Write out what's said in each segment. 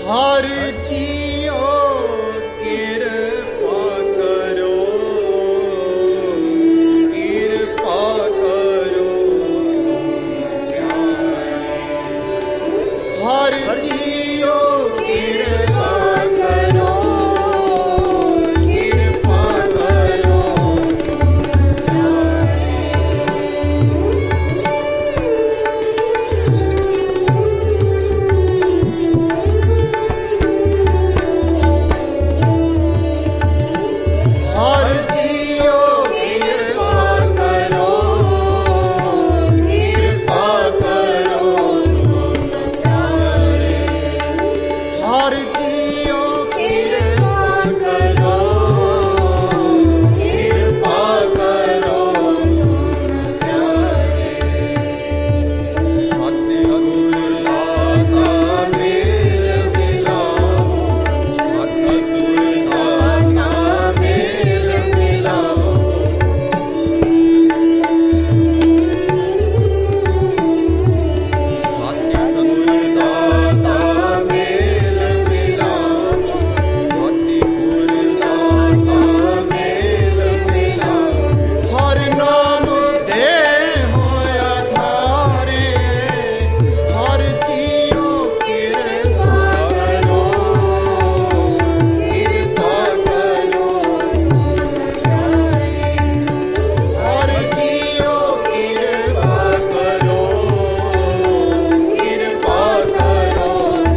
हर जियो कृपा करो, कृपा करो हर जियो कृपा करो, कृपा करो हर जियो कृपा करो, कृपा करो हर जियो कृपा करो, कृपा करो सतगुर दाता मेल मिलाओ, सतगुर दाता मेल मिलाओ सतगुर दाता मेल मिलाओ, सतगुर दाता मेल मिलाओ हर नाम दे होया धारे, हर जियो कृपा करो, कृपा करो हर जियो कृपा करो, कृपा करो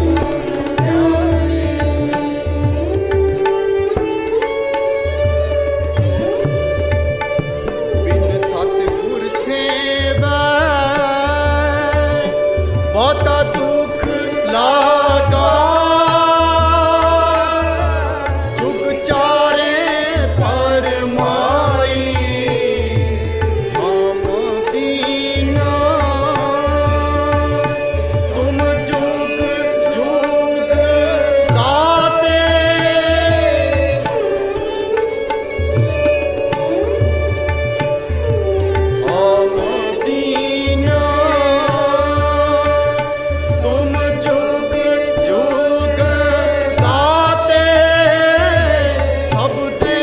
बिन सतगुर सेवै बहुता दुख लागा, जुग चारे परमाई हम दीना, तुम जुग जुग दाते हम दीना, तुम जुग जुग दाते सब दे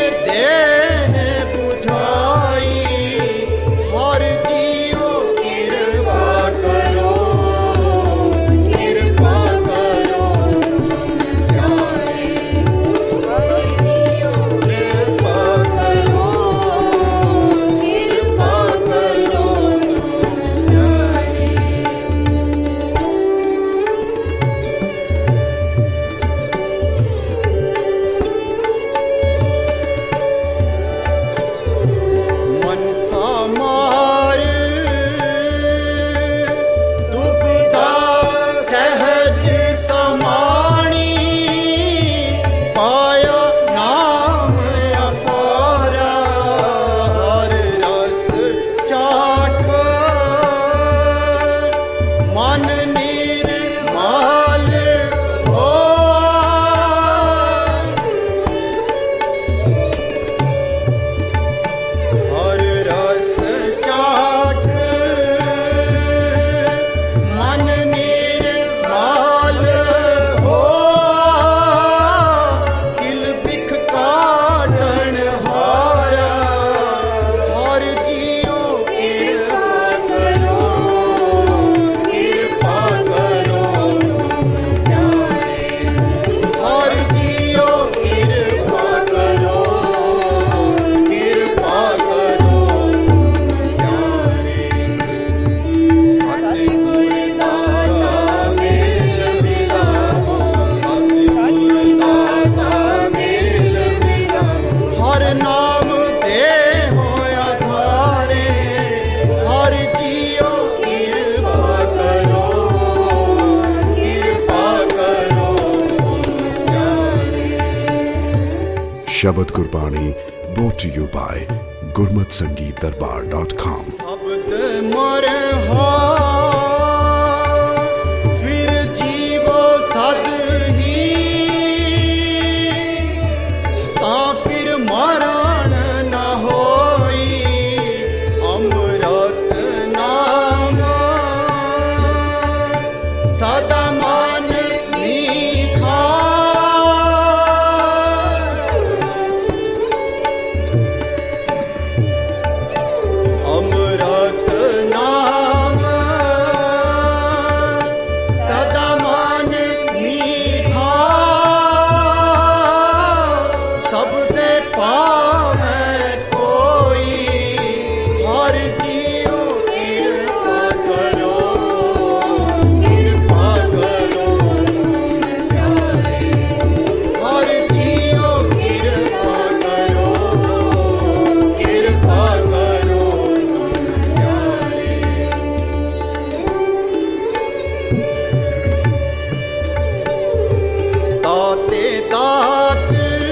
बुझाई, हर जियो कृपा करो, कृपा करो कृपा करो, कृपा करो मनसा मार दुबदा सहज समाणी, पाया नाम अपारा हर रस चाख, मन निर्मल होआ हर रस चाख, मन निर्मल होआ किल बिख काटन हारा, हर जियो कृपा करो, कृपा करो हर जियो कृपा करो, कृपा करो सतगुर दाता मेल मिलाओ, सतगुर दाता मेल मिलाओ हर नाम दे होया धारे, हर जियो कृपा करो, कृपा करो शबद Gurbani brought to you by gurmatsangeetdarbar.com। शब्द मर फिर जीवो सद ही, ता फिर मरण न होई, अमृत नाम सदा मान मीठा दाते दात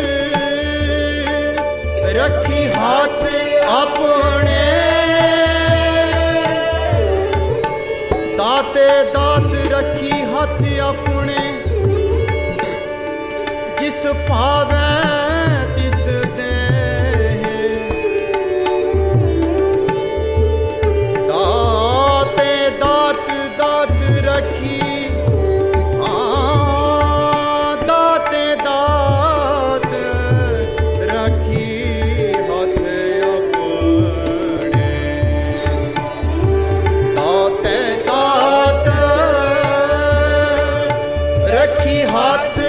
रखी हाथ अपने, दाते दात रखी हाथ अपने, जिस पावे तिस दे, दाते दात दात रखी, दाते दात रखी हाथ अपने, दाते दात रखी हाथ